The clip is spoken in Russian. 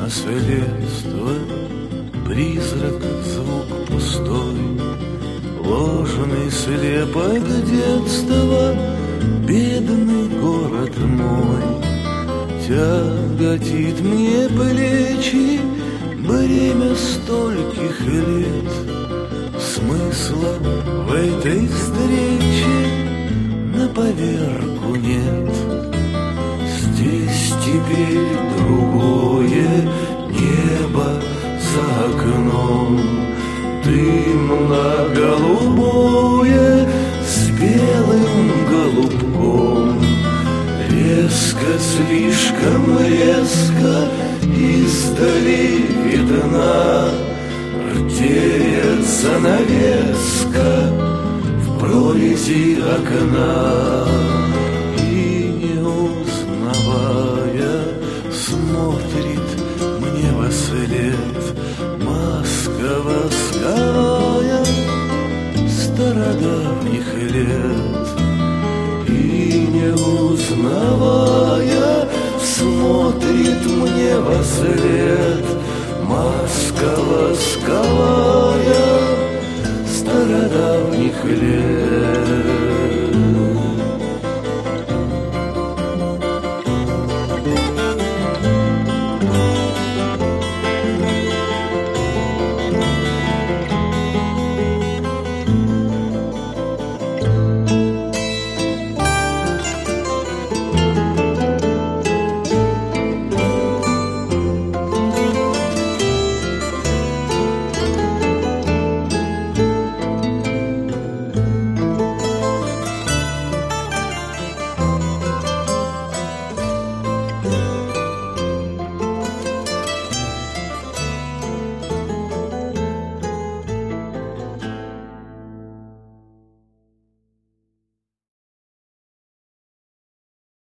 наследство, призрак, звук пустой, ложный слепок детства, бедный город мой. Тяготит мне плечи бремя стольких лет. Смысла в этой встрече на поверку нет. Здесь теперь другое небо за окном, дымно-голубое с белым голубком. Резко, слишком резко издали видна ртеет занавеска в прорези окна. И не узнавая смотрит мне вослед маска восковая стародавних лет. И не узнавая смотрит мне вослед маска восковая